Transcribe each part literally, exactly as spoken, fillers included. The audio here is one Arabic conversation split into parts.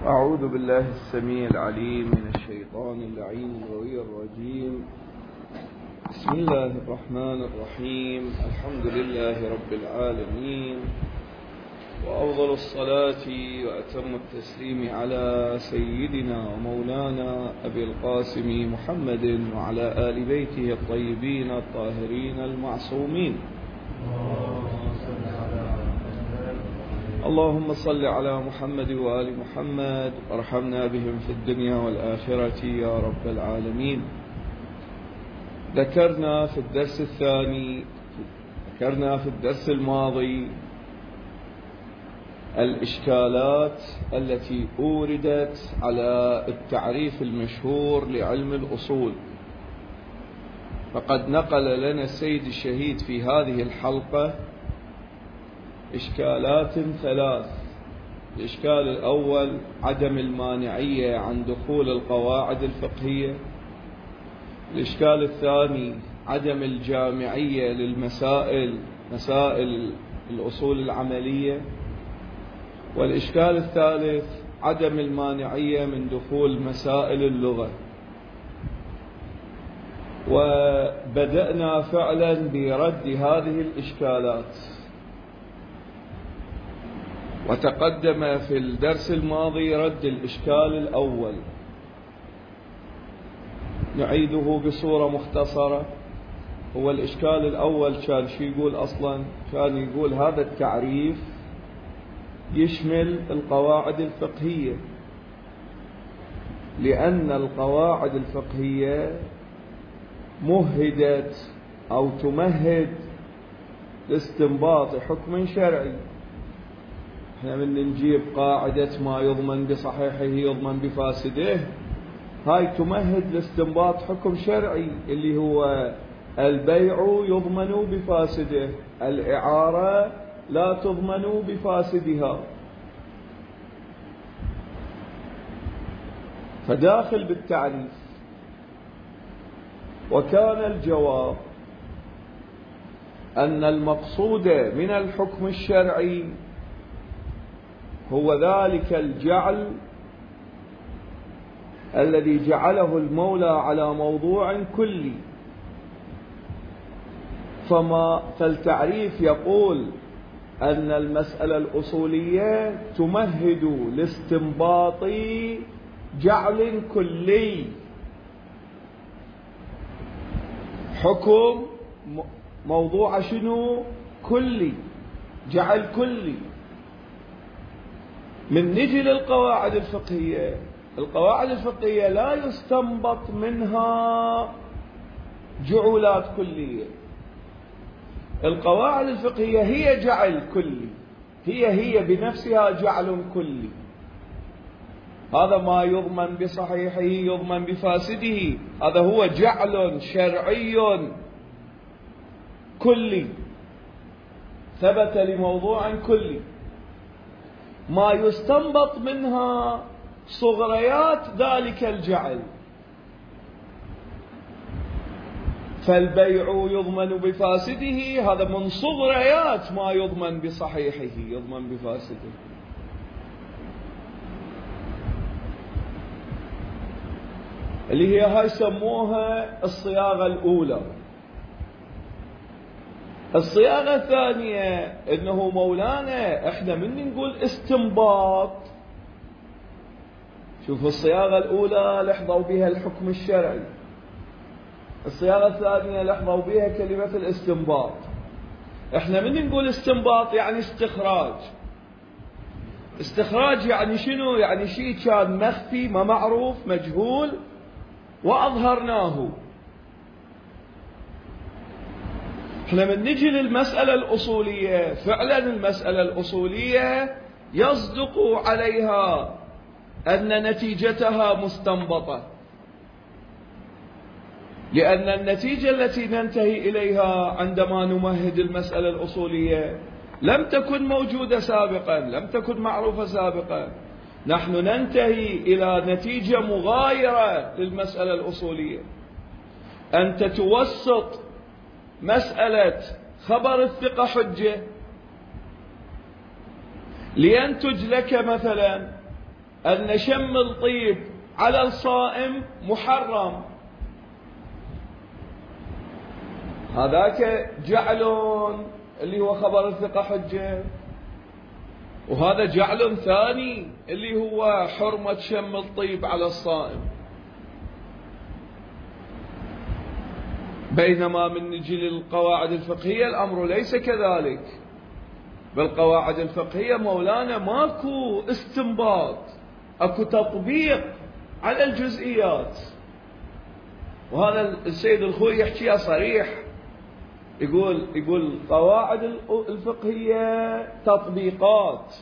أعوذ بالله السميع العليم من الشيطان اللعين الغوي الرجيم. بسم الله الرحمن الرحيم. الحمد لله رب العالمين، وأفضل الصلاة وأتم التسليم على سيدنا ومولانا أبي القاسم محمد وعلى آل بيته الطيبين الطاهرين المعصومين. اللهم صل على محمد وآل محمد وارحمنا بهم في الدنيا والآخرة يا رب العالمين. ذكرنا في الدرس الثاني ذكرنا في الدرس الماضي الإشكالات التي أوردت على التعريف المشهور لعلم الأصول، فقد نقل لنا السيد الشهيد في هذه الحلقة إشكالات ثلاث. الإشكال الأول عدم المانعية عن دخول القواعد الفقهية. الإشكال الثاني عدم الجامعية للمسائل مسائل الأصول العملية. والإشكال الثالث عدم المانعية من دخول مسائل اللغة. وبدأنا فعلا برد هذه الإشكالات، وتقدم في الدرس الماضي رد الإشكال الأول. نعيده بصورة مختصرة. هو الإشكال الأول كان شو يقول أصلا؟ كان يقول هذا التعريف يشمل القواعد الفقهية، لأن القواعد الفقهية مهدت أو تمهد لاستنباط حكم شرعي. احنا من نجيب قاعدة ما يضمن بصحيحه يضمن بفاسده، هاي تمهد لاستنباط حكم شرعي اللي هو البيع يضمن بفاسده، الإعارة لا تضمن بفاسدها. فداخل بالتعريف. وكان الجواب أن المقصود من الحكم الشرعي هو ذلك الجعل الذي جعله المولى على موضوع كلي. فما فالتعريف يقول أن المسألة الأصولية تمهد لاستنباط جعل كلي، حكم موضوع شنو؟ كلي، جعل كلي. من نجي للقواعد الفقهية، القواعد الفقهية لا يستنبط منها جعولات كلية. القواعد الفقهية هي جعل كلي، هي هي بنفسها جعل كلي. هذا ما يضمن بصحيحه يضمن بفاسده، هذا هو جعل شرعي كلي ثبت لموضوع كلي. ما يستنبط منها صغريات ذلك الجعل. فالبيع يضمن بفاسده، هذا من صغريات ما يضمن بصحيحه يضمن بفاسده. اللي هي هاي سموها الصياغة الأولى. الصياغة الثانية انه مولانا احنا من نقول استنباط، شوفوا الصياغة الاولى لحظوا بها الحكم الشرعي، الصياغة الثانية لحظوا بها كلمة الاستنباط. احنا من نقول استنباط يعني استخراج. استخراج يعني شنو؟ يعني شيء كان مخفي ما معروف مجهول واظهرناه. احنا من نجي للمسألة الأصولية، فعلا المسألة الأصولية يصدق عليها أن نتيجتها مستنبطة، لأن النتيجة التي ننتهي إليها عندما نمهد المسألة الأصولية لم تكن موجودة سابقا، لم تكن معروفة سابقا. نحن ننتهي إلى نتيجة مغايرة للمسألة الأصولية. أنت توسط مسألة خبر الثقة حجة لينتج لك مثلا أن شم الطيب على الصائم محرم، هذاك جعل اللي هو خبر الثقة حجة، وهذا جعل ثاني اللي هو حرمة شم الطيب على الصائم. بينما من نجي للقواعد الفقهية الأمر ليس كذلك، بالقواعد الفقهية مولانا ماكو استنباط، اكو تطبيق على الجزئيات. وهذا السيد الخوي يحكيها صريح، يقول يقول قواعد الفقهية تطبيقات،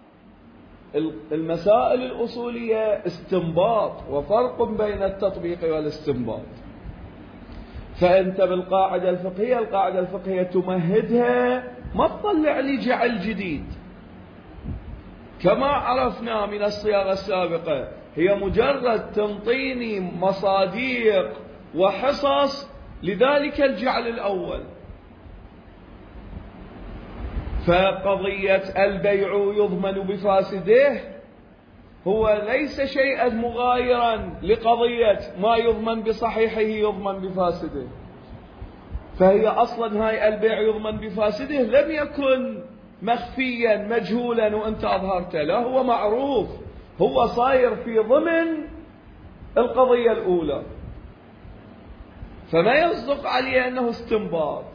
المسائل الأصولية استنباط، وفرق بين التطبيق والاستنباط. فأنت بالقاعدة الفقهية، القاعدة الفقهية تمهدها، ما تطلع لي جعل جديد. كما عرفنا من الصياغة السابقة، هي مجرد تنطيني مصاديق وحصص لذلك الجعل الأول. فقضية البيع يضمن بفاسده هو ليس شيئا مغايرا لقضية ما يضمن بصحيحه يضمن بفاسده. فهي أصلا هاي البيع يضمن بفاسده لم يكن مخفيا مجهولا وانت أظهرته، لا، هو معروف، هو صاير في ضمن القضية الأولى. فما يصدق عليه أنه استنباط،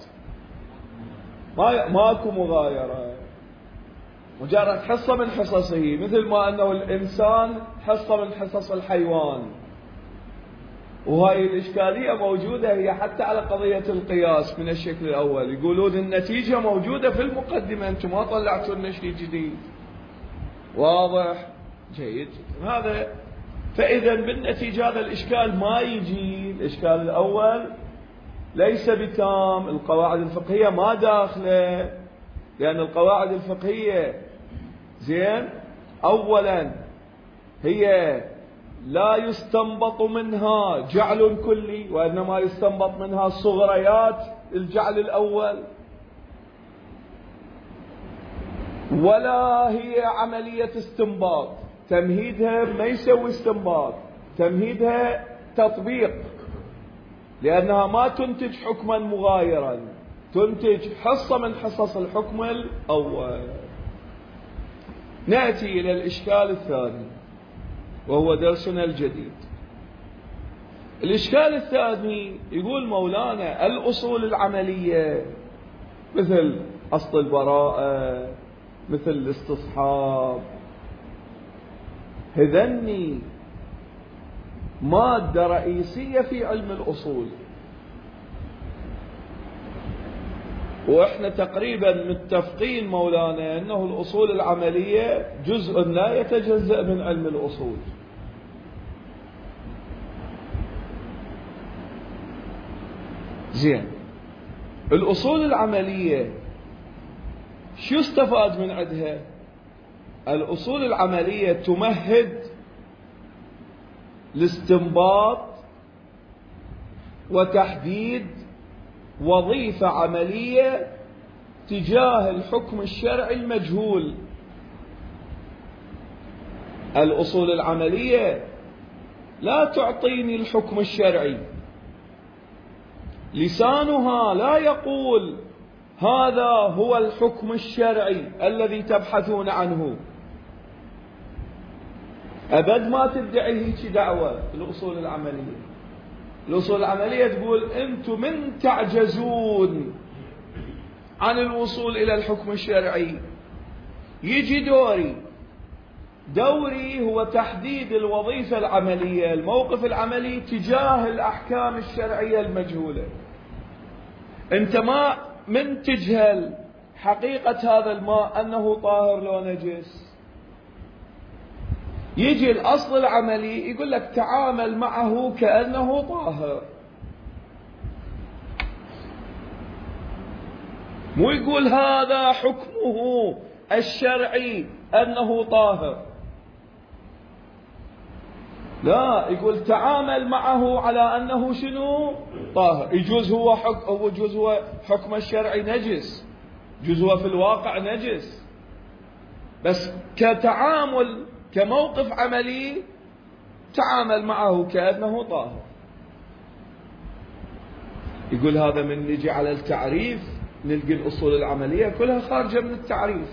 ما ماكو مغايرة، مجرد حصة من حصصه، مثل ما أنه الإنسان حصة من حصص الحيوان. وهاي الإشكالية موجودة هي حتى على قضية القياس من الشكل الأول، يقولون النتيجة موجودة في المقدمة، أنتم ما طلعتوا لنا شيء جديد. واضح؟ جيد. هذا فإذا بالنتيجة هذا الإشكال ما يجي. الإشكال الأول ليس بتام، القواعد الفقهية ما داخله، لأن القواعد الفقهية زين أولا هي لا يستنبط منها جعل كلي، وإنما يستنبط منها صغريات الجعل الأول، ولا هي عملية استنباط. تمهيدها ما يسوي استنباط، تمهيدها تطبيق، لأنها ما تنتج حكما مغايرا، تنتج حصة من حصص الحكم الأول. نأتي إلى الإشكال الثاني وهو درسنا الجديد. الإشكال الثاني يقول مولانا الأصول العملية مثل أصل البراءة، مثل الاستصحاب، هذني مادة رئيسية في علم الأصول، وإحنا تقريبا متفقين مولانا أنه الأصول العملية جزء لا يتجزأ من علم الأصول. زين، الأصول العملية شو يستفاد من عندها؟ الأصول العملية تمهد لاستنباط وتحديد وظيفة عملية تجاه الحكم الشرعي المجهول. الأصول العملية لا تعطيني الحكم الشرعي، لسانها لا يقول هذا هو الحكم الشرعي الذي تبحثون عنه، أبد ما تدعي هيك دعوة. الأصول العملية الأصول العملية تقول أنتم من تعجزون عن الوصول إلى الحكم الشرعي، يجي دوري دوري هو تحديد الوظيفة العملية، الموقف العملي تجاه الأحكام الشرعية المجهولة. أنت ما من تجهل حقيقة هذا الماء أنه طاهر لو نجس، يجي الأصل العملي يقول لك تعامل معه كأنه طاهر، مو يقول هذا حكمه الشرعي أنه طاهر، لا، يقول تعامل معه على أنه شنو؟ طاهر. يجوز هو حكم هو يجوز هو حكم الشرعي نجس، يجوز هو في الواقع نجس، بس كتعامل كموقف عملي تعامل معه كأنه طاهر. يقول هذا من نجي على التعريف نلقي الأصول العملية كلها خارجة من التعريف،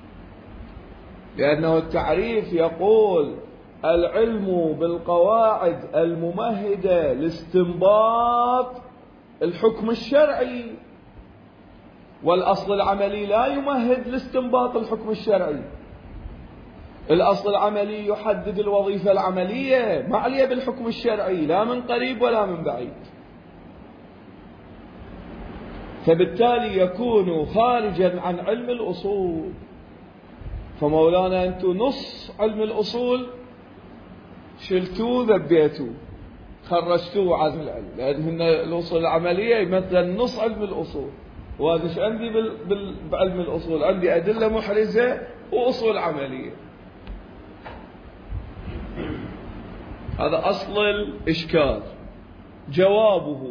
لأنه التعريف يقول العلم بالقواعد الممهدة لاستنباط الحكم الشرعي، والأصل العملي لا يمهد لاستنباط الحكم الشرعي. الأصل العملي يحدد الوظيفة العملية ما عليه بالحكم الشرعي لا من قريب ولا من بعيد، فبالتالي يكون خارجا عن علم الأصول. فمولانا أنتم نص علم الأصول شلتوه ذبيتوه خرجتوه عن العلم، لأن الأصول العملية مثلا نص علم الأصول. وهذا ايش عندي بال... بال... بعلم الأصول؟ عندي أدلة محرزة وأصول عملية. هذا أصل الإشكال. جوابه: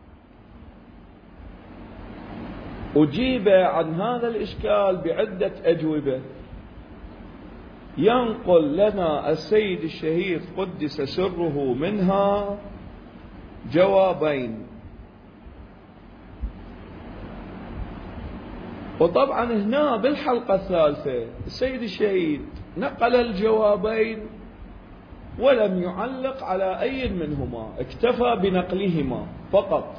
أجيب عن هذا الإشكال بعدة أجوبة. ينقل لنا السيد الشهيد قدس سره منها جوابين. وطبعا هنا بالحلقة الثالثة السيد الشهيد نقل الجوابين ولم يعلق على أي منهما، اكتفى بنقلهما فقط.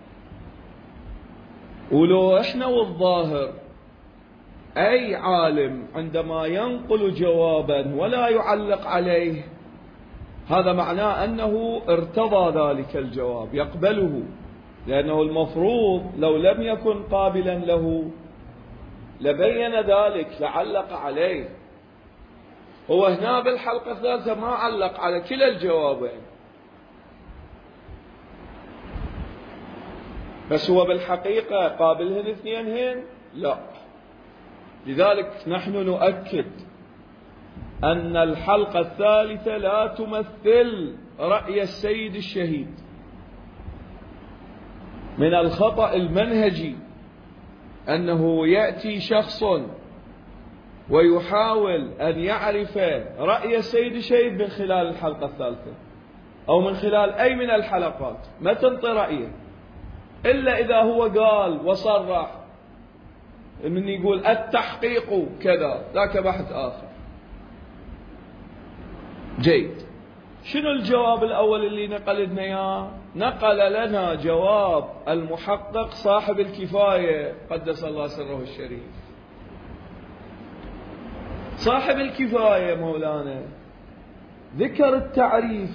ولو احنا والظاهر أي عالم عندما ينقل جوابا ولا يعلق عليه هذا معناه أنه ارتضى ذلك الجواب يقبله، لأنه المفروض لو لم يكن قابلا له لبين ذلك لعلق عليه. هو هنا بالحلقة الثالثة ما علق على كلا الجوابين، بس هو بالحقيقة قابلهن اثنينهن؟ لا. لذلك نحن نؤكد أن الحلقة الثالثة لا تمثل رأي السيد الشهيد. من الخطأ المنهجي أنه يأتي شخص ويحاول أن يعرف رأي السيد الشهيد من خلال الحلقة الثالثة أو من خلال أي من الحلقات، ما تنطي رأيه إلا إذا هو قال وصرح من يقول التحقيق كذا، ذاك بحث آخر. جيد. شنو الجواب الأول اللي نقل لنا إياه؟ نقل لنا جواب المحقق صاحب الكفاية قدس الله سره الشريف. صاحب الكفاية مولانا ذكر التعريف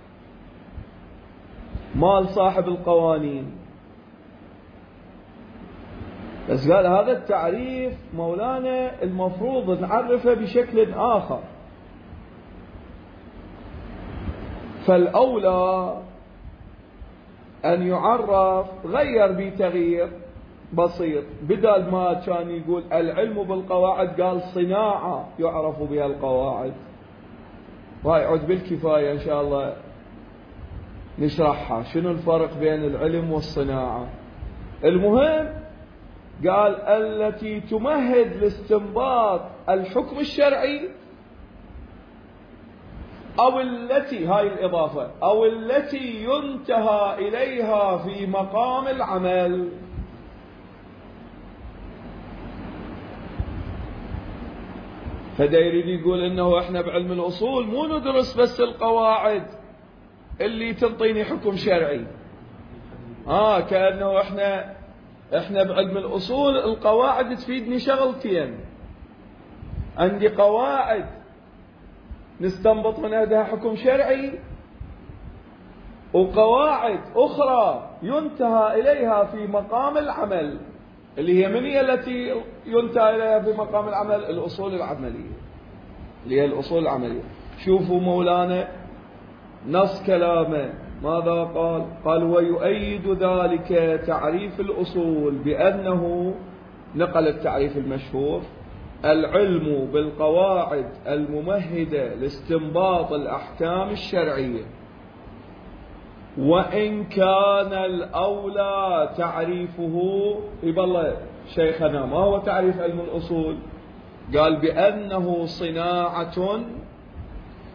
مال صاحب القوانين، بس قال هذا التعريف مولانا المفروض نعرفه بشكل آخر، فالأولى أن يعرف غير بتغيير بسيط، بدل ما كان يقول العلم بالقواعد قال صناعة يعرف بها القواعد، وهي يعود بالكفاية إن شاء الله نشرحها شنو الفرق بين العلم والصناعة. المهم قال التي تمهد لاستنباط الحكم الشرعي أو التي، هاي الإضافة، أو التي ينتهى إليها في مقام العمل. فدا يريد يقول إنه إحنا بعلم الأصول مو ندرس بس القواعد اللي تنطيني حكم شرعي، آه كأنه إحنا إحنا بعلم الأصول القواعد تفيدني شغلتين، عندي قواعد نستنبط من هذا حكم شرعي، وقواعد أخرى ينتهى إليها في مقام العمل، اللي هي من هي التي ينتهى إليها في مقام العمل؟ الأصول العملية، اللي هي الأصول العملية. شوفوا مولانا نص كلامه ماذا قال؟ قال ويؤيد ذلك تعريف الأصول بأنه، نقل التعريف المشهور: العلم بالقواعد الممهدة لاستنباط الأحكام الشرعية، وإن كان الأولى تعريفه. يبالله شيخنا ما هو تعريف علم الأصول؟ قال بأنه صناعة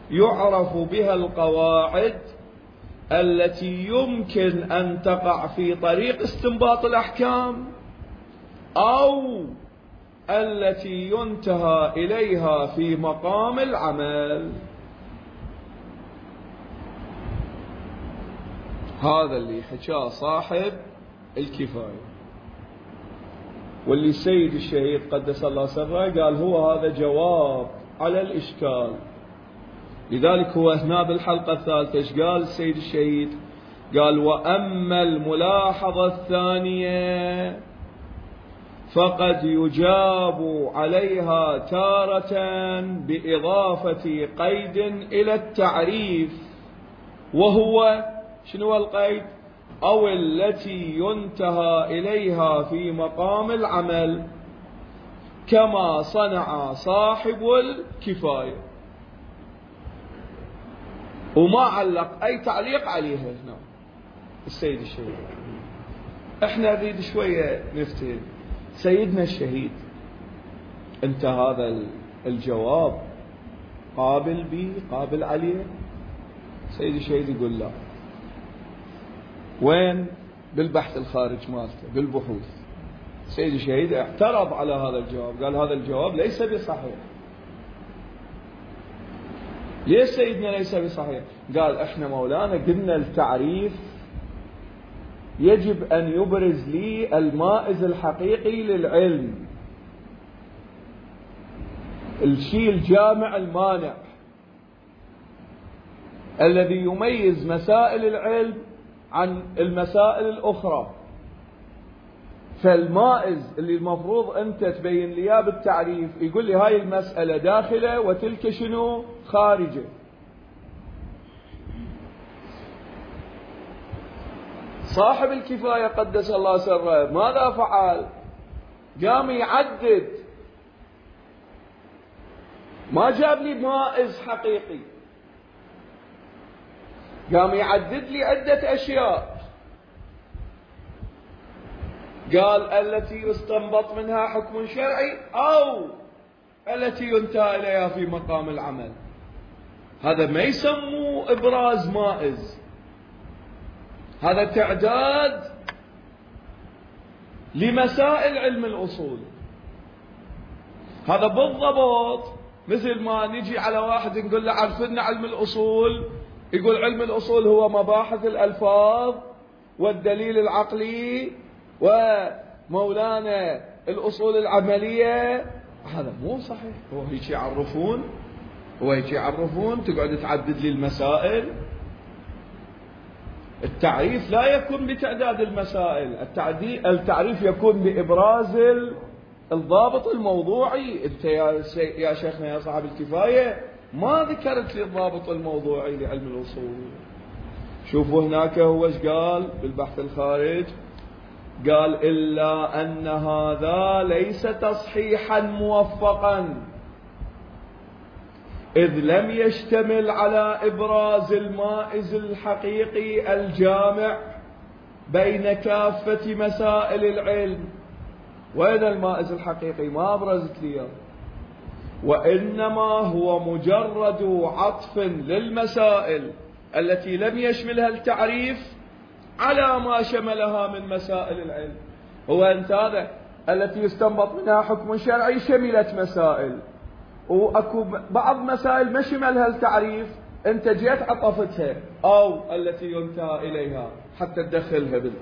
يعرف بها القواعد التي يمكن أن تقع في طريق استنباط الأحكام أو التي ينتهى إليها في مقام العمل. هذا اللي حكاه صاحب الكفاية، واللي السيد الشهيد قدس الله سره قال هو هذا جواب على الإشكال. لذلك هو هنا بالحلقة الثالثة ايش قال السيد الشهيد؟ قال: وأما الملاحظة الثانية فقد يجاب عليها تارة بإضافة قيد إلى التعريف، وهو شنو القيد؟ أو التي ينتهى إليها في مقام العمل، كما صنع صاحب الكفاية. وما علق أي تعليق عليها هنا السيد الشهيد. احنا نريد شوية نفتهم سيدنا الشهيد، انت هذا الجواب قابل به قابل عليه؟ سيد الشهيد يقول لا. وين؟ بالبحث الخارج مالته بالبحوث. سيد الشهيد اعترض على هذا الجواب، قال هذا الجواب ليس بصحيح. ليش سيدنا ليس بصحيح؟ قال احنا مولانا قلنا التعريف يجب أن يبرز لي المائز الحقيقي للعلم، الشيء الجامع المانع الذي يميز مسائل العلم عن المسائل الأخرى. فالمائز اللي المفروض أنت تبين لي إياه بالتعريف يقول لي هاي المسألة داخلة وتلك شنو خارجة. صاحب الكفاية قدس الله سره ماذا فعل؟ قام يعدد، ما جاب لي مائز حقيقي، قام يعدد لي عدة أشياء. قال التي يستنبط منها حكم شرعي أو التي ينتهى إليها في مقام العمل. هذا ما يسموه إبراز مائز، هذا تعداد لمسائل علم الأصول. هذا بالضبط مثل ما نجي على واحد نقول له عرف لنا علم الأصول، يقول علم الأصول هو مباحث الألفاظ والدليل العقلي ومولانا الأصول العملية. هذا مو صحيح. هو هيك يعرفون هو هيك يعرفون تقعد تعدد لي المسائل. التعريف لا يكون بتعداد المسائل، التعريف يكون بإبراز الضابط الموضوعي. انت يا, يا شيخنا يا صاحب الكفاية ما ذكرت لي الضابط الموضوعي لعلم الأصول. شوفوا هناك هو ايش قال بالبحث الخارج؟ قال إلا أن هذا ليس تصحيحا موفقا، إذ لم يشتمل على إبراز المائز الحقيقي الجامع بين كافة مسائل العلم. وين المائز الحقيقي؟ ما أبرزت لي، وإنما هو مجرد عطف للمسائل التي لم يشملها التعريف على ما شملها من مسائل العلم. هو أنت هذا التي يستنبط منها حكم شرعي شملت مسائل، وأكو بعض مسائل ما شملها التعريف أنت جيت عطفتها أو التي ينتهى إليها حتى تدخلها بال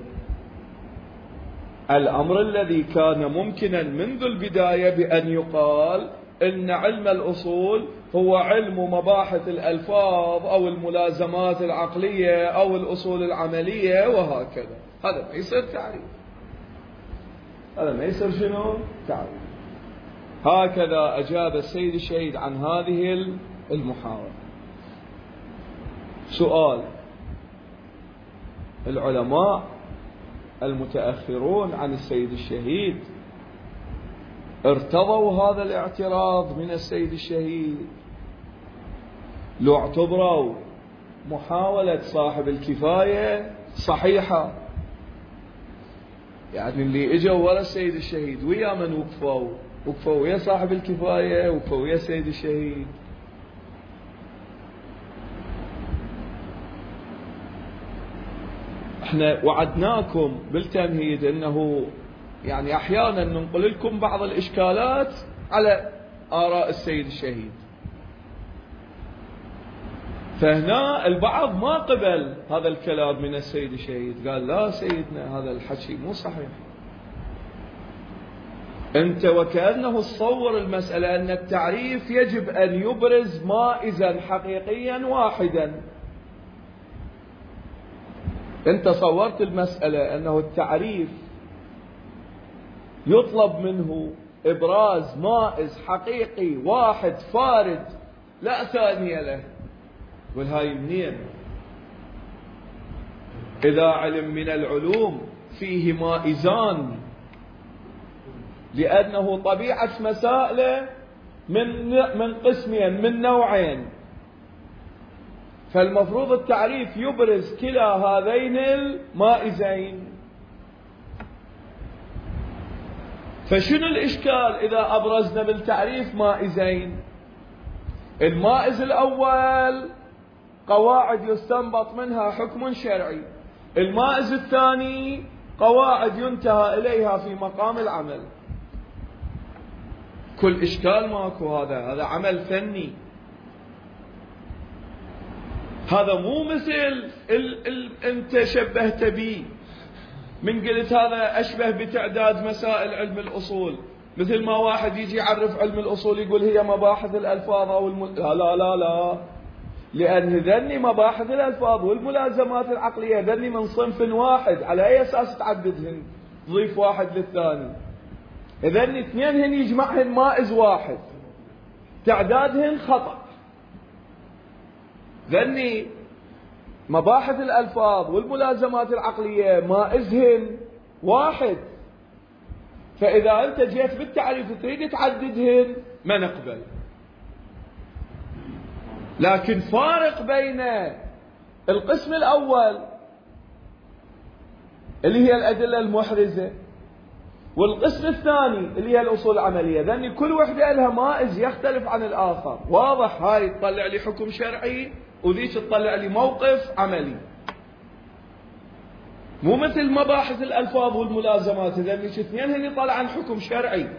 الأمر الذي كان ممكنا منذ البداية بأن يقال إن علم الأصول هو علم مباحث الألفاظ أو الملازمات العقلية أو الأصول العملية وهكذا. هذا ما يصير تعريف، هذا ما يصير شنو تعريف. هكذا أجاب السيد الشهيد عن هذه المحاورة. سؤال: العلماء المتأخرون عن السيد الشهيد ارتضوا هذا الاعتراض من السيد الشهيد؟ لو اعتبروا محاولة صاحب الكفاية صحيحة، يعني اللي اجوا ورا السيد الشهيد ويا من وقفوا؟ وقفوا ويا صاحب الكفاية، وقفوا ويا السيد الشهيد. احنا وعدناكم بالتمهيد انه يعني احيانا ننقل لكم بعض الاشكالات على آراء السيد الشهيد. فهنا البعض ما قبل هذا الكلام من السيد الشهيد، قال لا سيدنا هذا الحكي مو صحيح. انت وكأنه تصور المسألة ان التعريف يجب ان يبرز مائزا حقيقيا واحدا. انت صورت المسألة انه التعريف يطلب منه ابراز مائز حقيقي واحد فارد لا ثانية له. والهاي منين؟ إذا علم من العلوم فيه مائزان لأنه طبيعة مسائله من من قسمين من نوعين، فالمفروض التعريف يبرز كلا هذين المائزين. فشنو الإشكال إذا أبرزنا بالتعريف مائزين؟ المائز الأول قواعد يستنبط منها حكم شرعي، المائز الثاني قواعد ينتهى إليها في مقام العمل. كل إشكال ماكو، هذا هذا عمل فني. هذا مو مثل ال ال انت شبهت بي من قلت هذا أشبه بتعداد مسائل علم الأصول، مثل ما واحد يجي يعرف علم الأصول يقول هي مباحث الألفاظ أو الم... لا لا لا لا، لأن ذني مباحث الألفاظ والملازمات العقلية ذني من صنف واحد، على أي أساس تعددهن تضيف واحد للثاني؟ إذن اثنينهن يجمعهن مائز واحد، تعدادهن خطأ. ذني مباحث الألفاظ والملازمات العقلية مائزهن واحد، فإذا أنت جيت بالتعريف تريد تعددهن ما نقبل. لكن فارق بين القسم الأول اللي هي الأدلة المحرزة والقسم الثاني اللي هي الأصول العملية، لأن كل وحدة لها مائز يختلف عن الآخر. واضح؟ هاي تطلع لي حكم شرعي وذيك تطلع لي موقف عملي، مو مثل مباحث الألفاظ والملازمات لأن الاثنين هني طلعن حكم شرعي.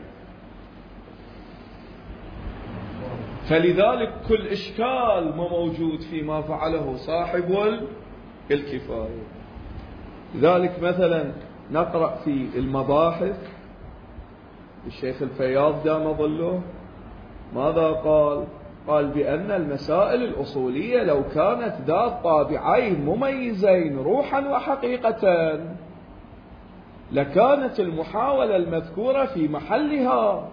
فلذلك كل إشكال ما موجود فيما فعله صاحب الكفاية. لذلك مثلا نقرأ في المباحث الشيخ الفياض دام ظله ماذا قال؟ قال بأن المسائل الأصولية لو كانت ذات طابعين مميزين روحا وحقيقة لكانت المحاولة المذكورة في محلها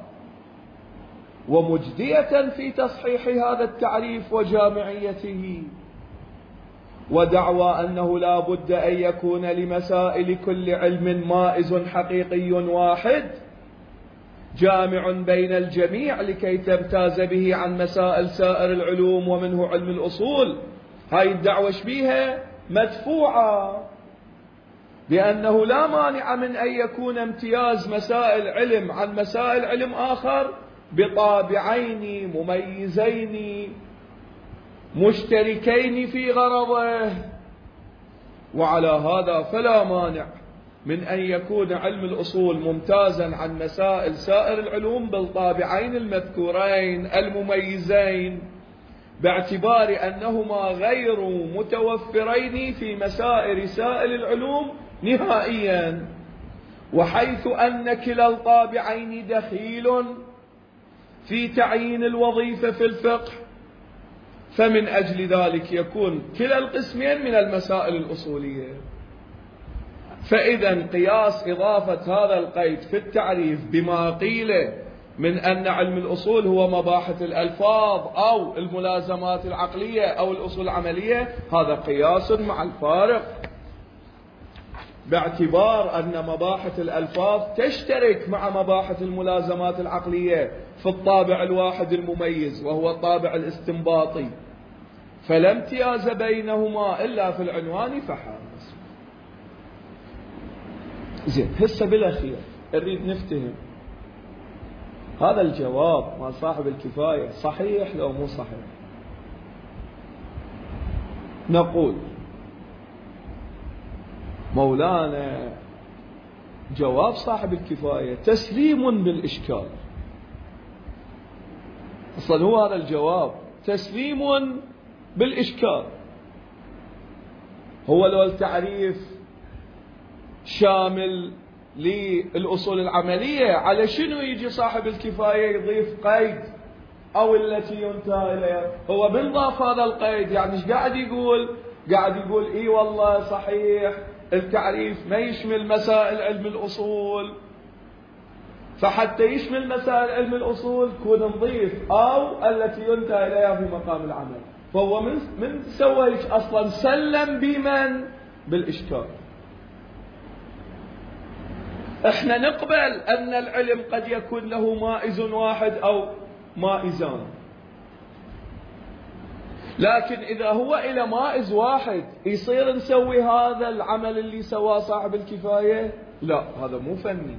ومجدية في تصحيح هذا التعريف وجامعيته. ودعوى أنه لا بد أن يكون لمسائل كل علم مائز حقيقي واحد جامع بين الجميع لكي تمتاز به عن مسائل سائر العلوم ومنه علم الأصول. هاي الدعوة شبيها مدفوعة، بأنه لا مانع من أن يكون امتياز مسائل علم عن مسائل علم آخر بطابعين مميزين مشتركين في غرضه. وعلى هذا فلا مانع من أن يكون علم الأصول ممتازا عن مسائل سائر العلوم بالطابعين المذكورين المميزين، باعتبار أنهما غير متوفرين في مسائل سائر العلوم نهائيا، وحيث أن كلا الطابعين دخيل في تعيين الوظيفة في الفقه فمن أجل ذلك يكون كلا القسمين من المسائل الأصولية. فإذا قياس إضافة هذا القيد في التعريف بما قيل من أن علم الأصول هو مباحث الألفاظ أو الملازمات العقلية أو الأصول العملية، هذا قياس مع الفارق، باعتبار أن مباحث الألفاظ تشترك مع مباحث الملازمات العقلية في الطابع الواحد المميز وهو الطابع الاستنباطي، فلا امتياز بينهما إلا في العنوان فحسب. زين، هسه بالأخير نريد نفتهم هذا الجواب مع صاحب الكفاية صحيح لو مو صحيح. نقول مولانا جواب صاحب الكفاية تسليم بالإشكال. أصلا هو هذا الجواب تسليم بالإشكال. هو لو التعريف شامل للأصول العملية، على شنو يجي صاحب الكفاية يضيف قيد أو التي ينتهى إليها؟ هو بالضاف هذا القيد، يعني ايش قاعد يقول؟ قاعد يقول إي والله صحيح التعريف ما يشمل مسائل علم الأصول، فحتى يشمل مسائل علم الأصول كون نضيف أو التي ينتهى إليها في مقام العمل. فهو من من سوى هيك أصلا سلم بمن؟ بالإشكال. احنا نقبل أن العلم قد يكون له مائز واحد أو مائزان، لكن إذا هو إلى مائز واحد يصير نسوي هذا العمل اللي سواه صاحب الكفاية؟ لا، هذا مو فني.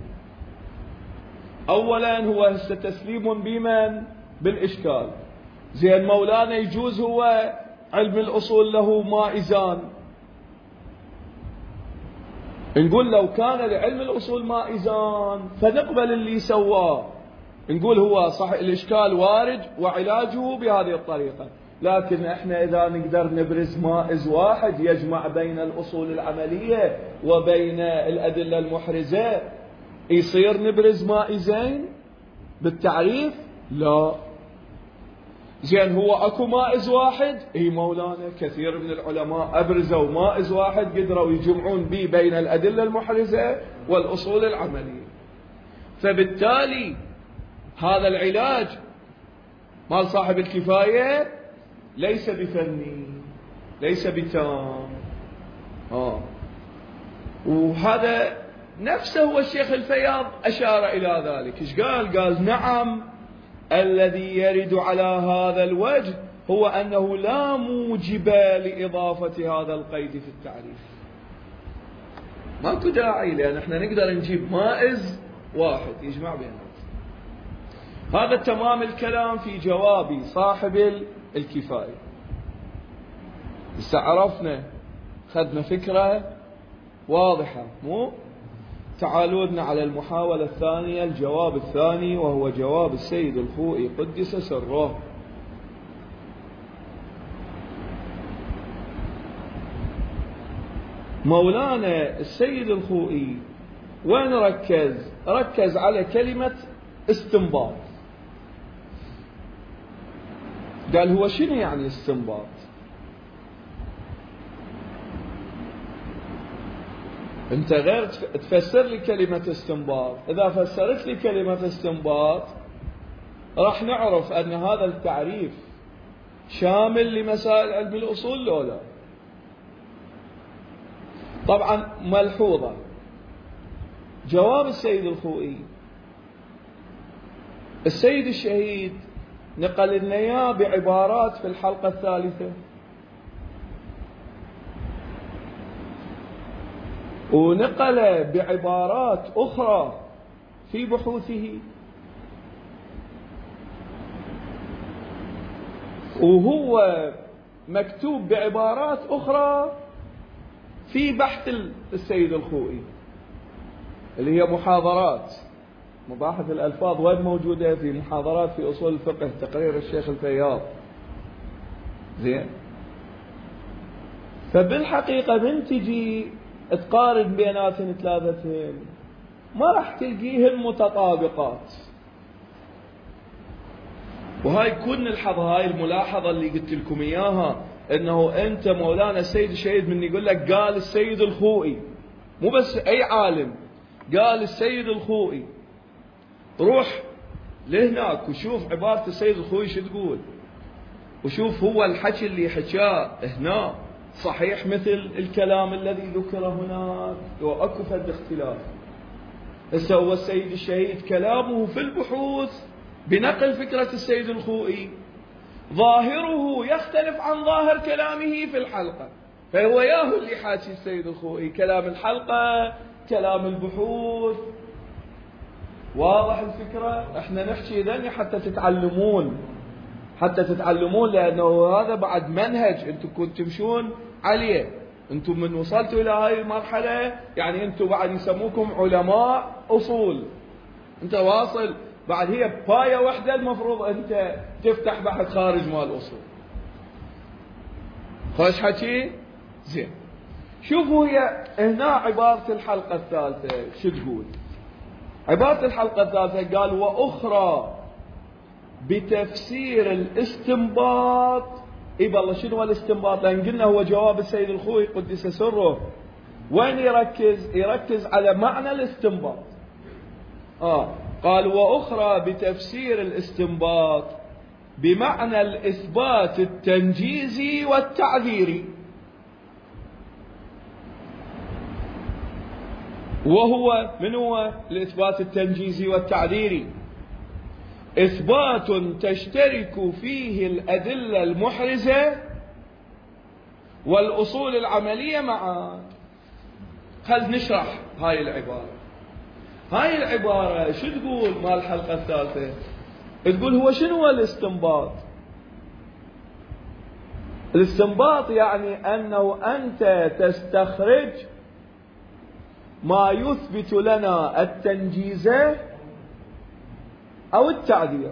أولا هو تسليم بمن؟ بالإشكال. زين مولانا يجوز هو علم الأصول له مائزان، نقول لو كان لعلم الأصول مائزان فنقبل اللي سواه، نقول هو صح الإشكال وارد وعلاجه بهذه الطريقة. لكن احنا إذا نقدر نبرز مائز واحد يجمع بين الأصول العملية وبين الأدلة المحرزة، يصير نبرز مائزين بالتعريف؟ لا. زين هو اكو مائز واحد؟ اي مولانا كثير من العلماء ابرزوا مائز واحد قدروا يجمعون به بين الأدلة المحرزة والأصول العملية. فبالتالي هذا العلاج مال صاحب الكفاية ليس بفني، ليس بتام. آه. وهذا نفسه هو الشيخ الفياض أشار إلى ذلك. إيش قال؟ قال نعم الذي يرد على هذا الوجه هو أنه لا موجب لإضافة هذا القيد في التعريف. ماكو داعي، لأن احنا نقدر نجيب مائز واحد يجمع بينهم. هذا تمام الكلام في جواب صاحب الكفاية. استعرفنا، خدنا فكرة واضحة مو؟ تعالوا لنا على المحاولة الثانية، الجواب الثاني، وهو جواب السيد الخوئي قدس سره. مولانا السيد الخوئي وين ركز؟ ركز على كلمة استنباط. قال هو شنو يعني استنباط؟ انت غير تفسر لي كلمة استنباط. اذا فسرت لي كلمة استنباط راح نعرف ان هذا التعريف شامل لمسائل علم الاصول لو لا. طبعا ملحوظة جواب السيد الخوئي، السيد الشهيد نقل لنا اياه بعبارات في الحلقة الثالثة، ونقل بعبارات أخرى في بحوثه، وهو مكتوب بعبارات أخرى في بحث السيد الخوئي اللي هي محاضرات مباحث الألفاظ. وين موجودة؟ في محاضرات في أصول الفقه، تقرير الشيخ الفياض. زين. فبالحقيقة من تجي تقارن بيناتهم ثلاثتين ما راح تلقيهن متطابقات. وهاي كن نلحظ هاي الملاحظة اللي قلت لكم إياها، إنه أنت مولانا السيد الشهيد من يقول لك قال السيد الخوئي، مو بس أي عالم، قال السيد الخوئي، روح لهناك وشوف عبارة السيد الخوئي شو تقول، وشوف هو الحكي اللي حكاه هنا صحيح مثل الكلام الذي ذكر هناك وأكو فد اختلاف. هسه هو السيد الشهيد كلامه في البحوث بنقل فكرة السيد الخوئي ظاهره يختلف عن ظاهر كلامه في الحلقة، فهو ياهو اللي حاكي السيد الخوئي كلام الحلقة كلام البحوث. واضح الفكرة؟ احنا نحكي ذني حتى تتعلمون، حتى تتعلمون، لأنه هذا بعد منهج أنتم كنتم تمشون عليه. أنتم من وصلتوا إلى هاي المرحلة يعني أنتم بعد يسموكم علماء أصول. أنت واصل بعد هي باية واحدة المفروض أنت تفتح بحث خارج مال الأصول. خوش حكي؟ زين. شوفوا هي هنا عبارة الحلقة الثالثة شو تقول؟ عبارة الحلقة الثالثة قال وأخرى بتفسير الاستنباط. اي والله شنو الاستنباط؟ لان قلنا هو جواب السيد الخوي قدس سره. وين يركز؟ يركز على معنى الاستنباط. اه قال واخرى بتفسير الاستنباط بمعنى الاثبات التنجيزي والتعذيري، وهو من هو الاثبات التنجيزي والتعذيري؟ إثبات تشترك فيه الأدلة المحرزة والأصول العملية معا. خل نشرح هاي العبارة. هاي العبارة شو تقول مال الحلقة الثالثة؟ تقول هو شنو هو الاستنباط؟ الاستنباط يعني أنه أنت تستخرج ما يثبت لنا التنجيز أو التعذير.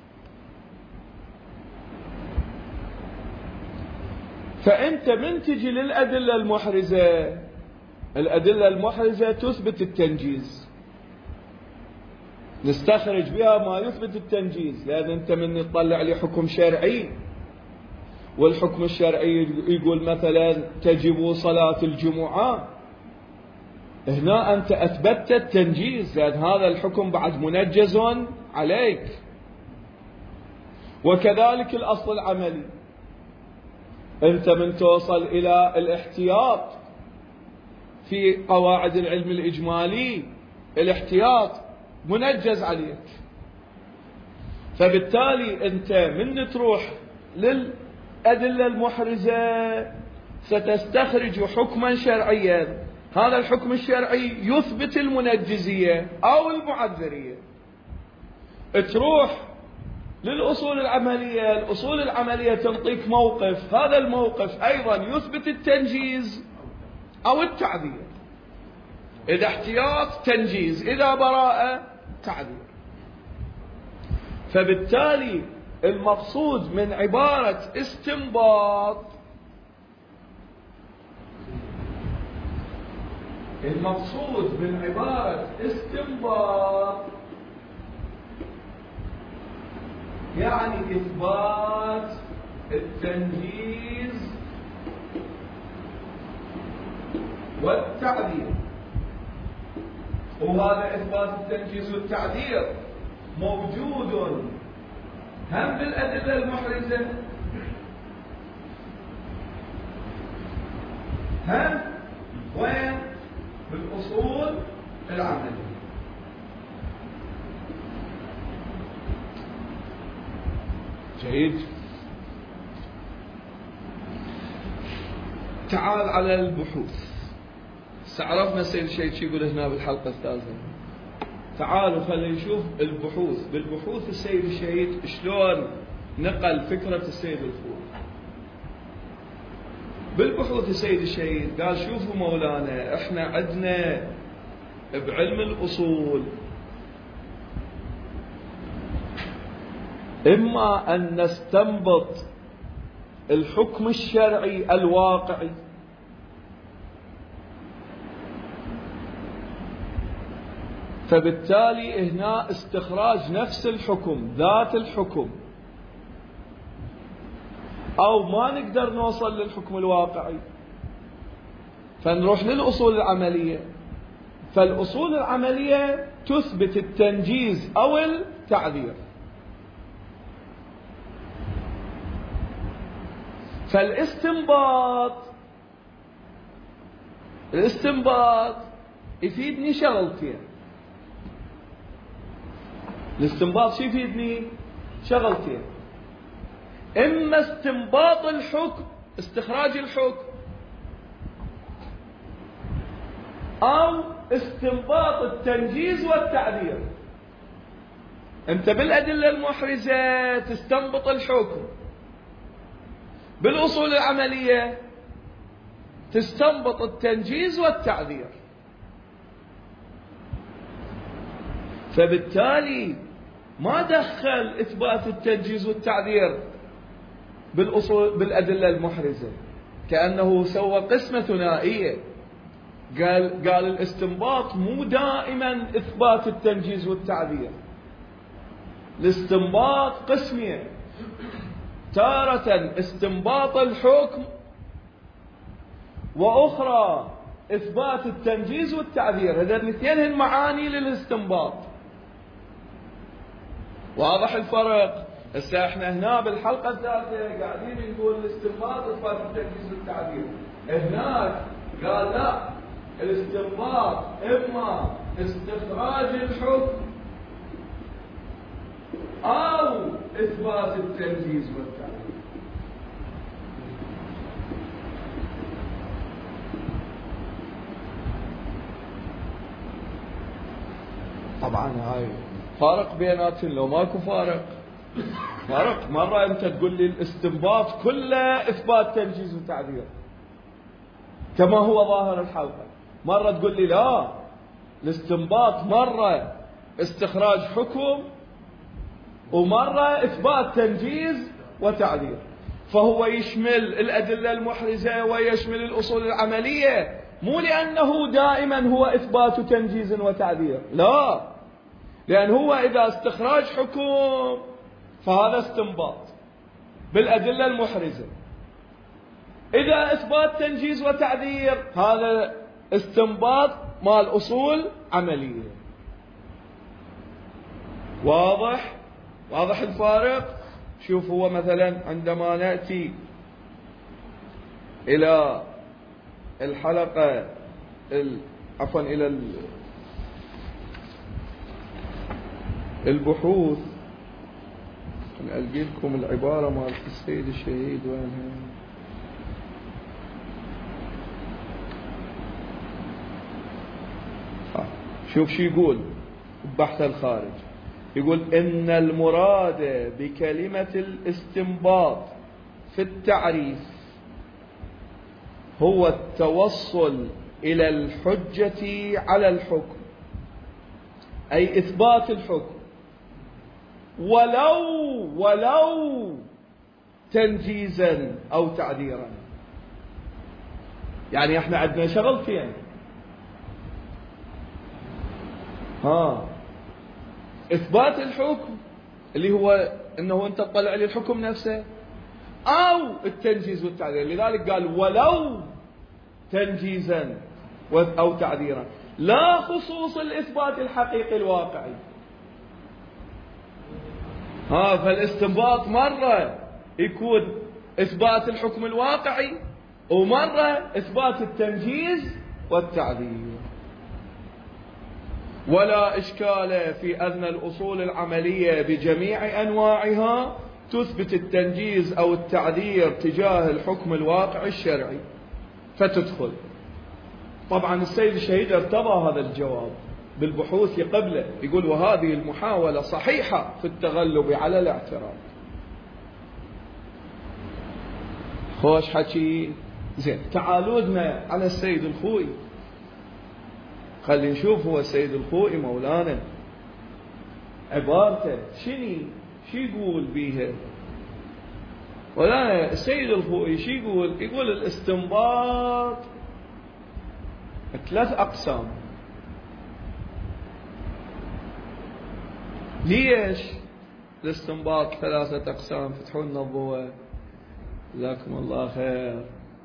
فأنت من تجي للأدلة المحرزة، الأدلة المحرزة تثبت التنجيز، نستخرج بها ما يثبت التنجيز. لأن أنت من يطلع لي حكم شرعي، والحكم الشرعي يقول مثلا تجب صلاة الجمعة، هنا أنت أثبتت التنجيز، لأن هذا الحكم بعد منجز عليك. وكذلك الأصل العملي، أنت من توصل إلى الاحتياط في قواعد العلم الإجمالي، الاحتياط منجز عليك. فبالتالي أنت من تروح للأدلة المحرزة ستستخرج حكما شرعيا، هذا الحكم الشرعي يثبت المنجزية أو المعذرية. تروح للأصول العملية، الأصول العملية تعطيك موقف، هذا الموقف أيضا يثبت التنجيز أو التعذير. إذا احتياط تنجيز، إذا براءة تعذير. فبالتالي المقصود من عبارة استنباط، المقصود من عبارة استنباط يعني إثبات التنجيز والتعذير. وهذا إثبات التنجيز والتعذير موجود هم بالأدلة المحرزة هم وين؟ بالأصول العملية. جيد. تعال على البحوث. استعرفنا السيد الشهيد شو يقول هنا بالحلقة الثالثة. تعالوا خلينا نشوف البحوث. بالبحوث السيد الشهيد شلون نقل فكرة السيد الخوي. بالبحوث السيد الشهيد قال شوفوا مولانا، احنا عندنا بعلم الأصول إما أن نستنبط الحكم الشرعي الواقعي، فبالتالي هنا استخراج نفس الحكم ذات الحكم، أو ما نقدر نوصل للحكم الواقعي فنروح للأصول العملية. فالأصول العملية تثبت التنجيز أو التعذير. فالاستنباط الاستنباط يفيدني شغلتين. الاستنباط شو يفيدني؟ شغلتين. إما استنباط الحكم، استخراج الحكم، أو استنباط التنجيز والتعذير. أنت بالأدلة المحرزة تستنبط الحكم، بالأصول العملية تستنبط التنجيز والتعذير. فبالتالي ما دخل إثبات التنجيز والتعذير بالأصول بالأدلة المحرزة، كأنه سوى قسمة ثنائية. قال قال الاستنباط مو دائما إثبات التنجيز والتعذير، الاستنباط قسمين: تارة استنباط الحكم، وأخرى إثبات التنجيز والتعذير. هذين الاثنين هن معاني للاستنباط. واضح الفرق؟ هسه احنا هنا بالحلقة الثالثة قاعدين نقول الاستنباط إثبات التنجيز والتعذير، هناك قال لا، الاستنباط إما استخراج الحكم أو إثبات التنجيز والتعذير. طبعا هاي فارق بيناتهم، لو ماكو فارق فارق. مرة أنت تقول لي الاستنباط كله إثبات تنجيز وتعذير كما هو ظاهر الحلقة، مرة تقول لي لا، الاستنباط مرة استخراج حكم ومرة إثبات تنجيز وتعذير. فهو يشمل الأدلة المحرزة ويشمل الأصول العملية، مو لأنه دائما هو إثبات تنجيز وتعذير، لا، لأن هو إذا استخراج حكم فهذا استنباط بالأدلة المحرزة، إذا إثبات تنجيز وتعذير هذا استنباط مال أصول عملية. واضح؟ واضح الفارق؟ شوف، هو مثلا عندما نأتي إلى الحلقة عفوا إلى البحوث، ألقي لكم العبارة مال السيد الشهيد وينها. شوف شو يقول بحث الخارج، يقول إن المراد بكلمة الاستنباط في التعريف هو التوصل إلى الحجة على الحكم، أي إثبات الحكم، ولو ولو تنجيزا أو تعذيرا. يعني احنا عندنا شغلتين، ها، إثبات الحكم اللي هو إنه أنت تطلع لي الحكم نفسه، أو التنجيز والتعذير. لذلك قال ولو تنجيزا أو تعذيرا، لا خصوص الإثبات الحقيقي الواقعي. ها، فالاستنباط مرة يكون إثبات الحكم الواقعي، ومرة إثبات التنجيز والتعذير. ولا إشكال في أن الأصول العملية بجميع أنواعها تثبت التنجيز أو التعذير تجاه الحكم الواقعي الشرعي فتدخل. طبعا السيد الشهيد ارتضى هذا الجواب بالبحوث قبله، يقول وهذه المحاولة صحيحة في التغلب على الاعتراض. خوش حكي. زين، تعالودنا على السيد الخوئي، خلي نشوف هو السيد الخوئي مولانا عبارته شني شي يقول بيها. ولا السيد الخوئي شي يقول؟ يقول الاستنباط ثلاث أقسام. ليش الاستنباط ثلاثة أقسام؟ فتحوا لنا الضوء، جزاكم الله خير.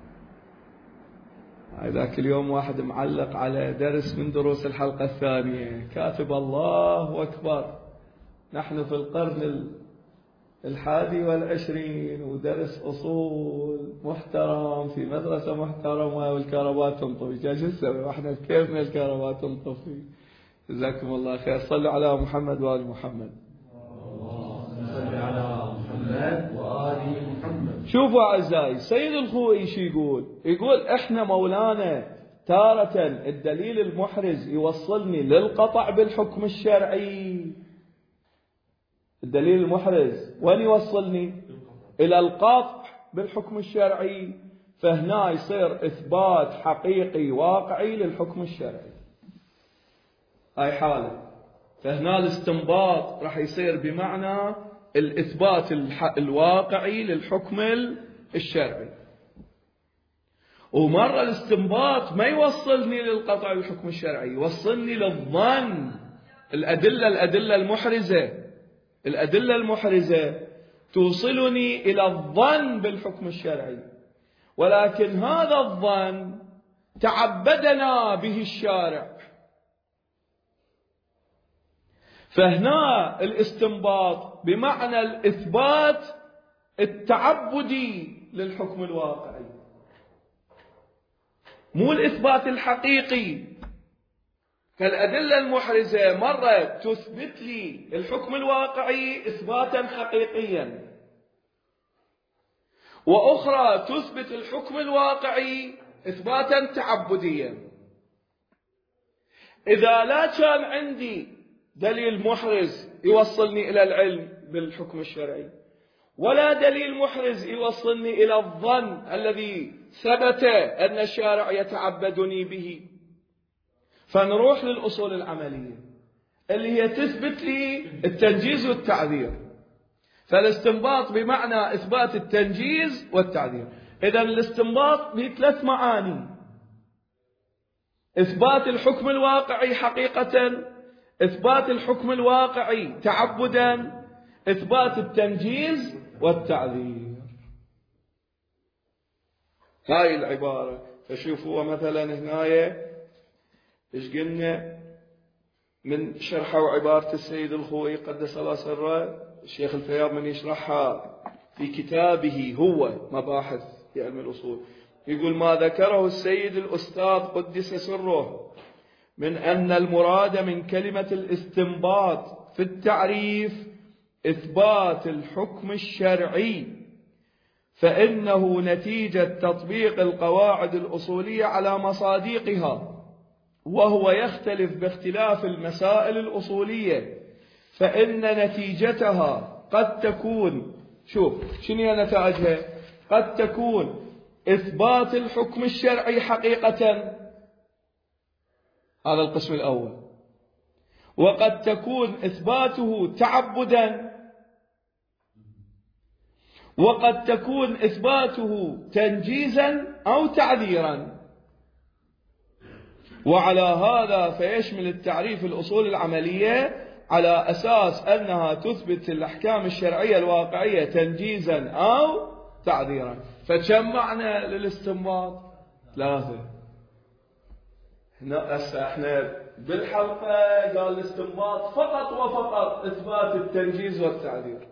ذاك اليوم واحد معلق على درس من دروس الحلقة الثانية، كاتب الله أكبر، نحن في القرن الحادي والعشرين ودرس أصول محترم في مدرسة محترمة والكهرباء تنطفي. كان شو نسوي واحنا كيفنا الكهرباء تنطفي؟ جزاكم الله خير. صلوا على محمد وآل محمد. صل على محمد وآل محمد. شوفوا أعزائي، سيد الخوئي شو يقول؟ يقول إحنا مولانا تارة الدليل المحرز يوصلني للقطع بالحكم الشرعي. الدليل المحرز وين يوصلني؟ إلى القطع بالحكم الشرعي. فهنا يصير إثبات حقيقي واقعي للحكم الشرعي. هاي حالة. فهنا الاستنباط راح يصير بمعنى الإثبات الواقعي للحكم الشرعي. ومرة الاستنباط ما يوصلني للقطع الحكم الشرعي، يوصلني للظن. الأدلة الأدلة المحرزة الأدلة المحرزة توصلني إلى الظن بالحكم الشرعي، ولكن هذا الظن تعبدنا به الشارع. فهنا الاستنباط بمعنى الإثبات التعبدي للحكم الواقعي، مو الإثبات الحقيقي. فالأدلة المحرزة مرة تثبت لي الحكم الواقعي إثباتا حقيقيا، وأخرى تثبت الحكم الواقعي إثباتا تعبديا. إذا لا كان عندي دليل محرز يوصلني إلى العلم بالحكم الشرعي، ولا دليل محرز يوصلني إلى الظن الذي ثبت أن الشارع يتعبدني به، فنروح للأصول العملية اللي هي تثبت لي التنجيز والتعذير. فالاستنباط بمعنى إثبات التنجيز والتعذير. إذن الاستنباط به ثلاث معاني: إثبات الحكم الواقعي حقيقة، إثبات الحكم الواقعي تعبدا، إثبات التنجيز والتعذير. هاي العبارة. فشوفوا مثلا هنايا إيش قلنا من شرحوا عبارة السيد الخوئي قدس الله سره، الشيخ الفياض من يشرحها في كتابه هو مباحث في علم الأصول، يقول: ما ذكره السيد الأستاذ قدس سره من أن المراد من كلمة الاستنباط في التعريف إثبات الحكم الشرعي، فإنه نتيجة تطبيق القواعد الأصولية على مصادقها، وهو يختلف باختلاف المسائل الأصولية، فإن نتيجتها قد تكون، شوف شنو نتائجها، قد تكون إثبات الحكم الشرعي حقيقة، هذا القسم الأول، وقد تكون إثباته تعبدا، وقد تكون إثباته تنجيزا أو تعذيرا. وعلى هذا فيشمل التعريف الأصول العملية على أساس أنها تثبت الأحكام الشرعية الواقعية تنجيزا أو تعذيرا. فكم معنى للاستنباط؟ ثلاثة. هنا احنا بالحلقة قال الاستنباط فقط وفقط إثبات التنجيز والتعذير.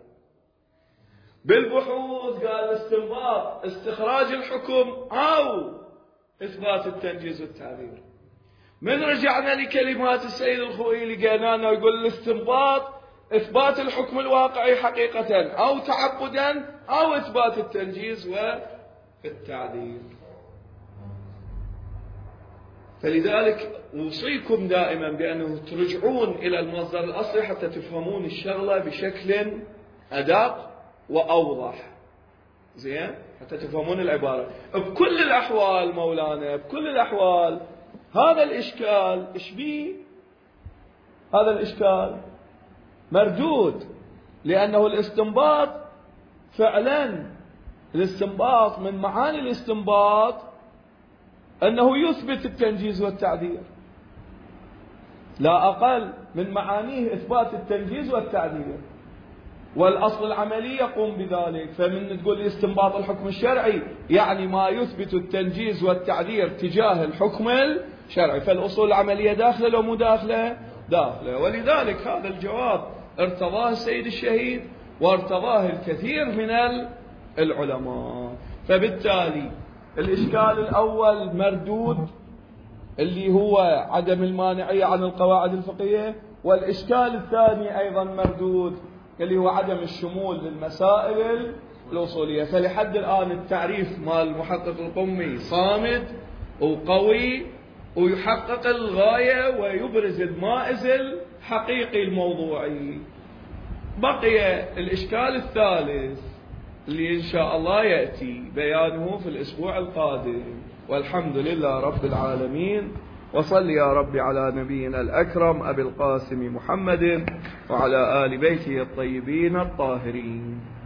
بالبحوث قال الاستنباط استخراج الحكم أو إثبات التنجيز والتعذير. من رجعنا لكلمات السيد الخوئي لقينا أنه يقول الاستنباط إثبات الحكم الواقعي حقيقة أو تعبدا أو إثبات التنجيز والتعذير. فلذلك أوصيكم دائما بأنه ترجعون إلى المصدر الأصلي حتى تفهمون الشغلة بشكل أدق وأوضح، زين، حتى تفهمون العبارة. بكل الأحوال مولانا، بكل الأحوال هذا الإشكال إيش بيه؟ هذا الإشكال مردود، لأنه الاستنباط فعلا، الاستنباط من معاني الاستنباط أنه يثبت التنجيز والتعذير، لا أقل من معانيه إثبات التنجيز والتعذير، والأصل العملي يقوم بذلك. فمن تقول لي استنباط الحكم الشرعي يعني ما يثبت التنجيز والتعذير تجاه الحكم الشرعي، فالأصول العملية داخلة لو مو داخلة؟ داخلة. ولذلك هذا الجواب ارتضاه السيد الشهيد وارتضاه الكثير من العلماء. فبالتالي الإشكال الأول مردود اللي هو عدم المانعية عن القواعد الفقهية، والإشكال الثاني أيضا مردود اللي هو عدم الشمول للمسائل الأصولية. فلحد الآن التعريف مال المحقق القمي صامد وقوي ويحقق الغاية ويبرز المائز الحقيقي الموضوعي. بقي الإشكال الثالث اللي إن شاء الله يأتي بيانه في الأسبوع القادم. والحمد لله رب العالمين، وصل يا رب على نبينا الأكرم أبي القاسم محمد وعلى آل بيته الطيبين الطاهرين.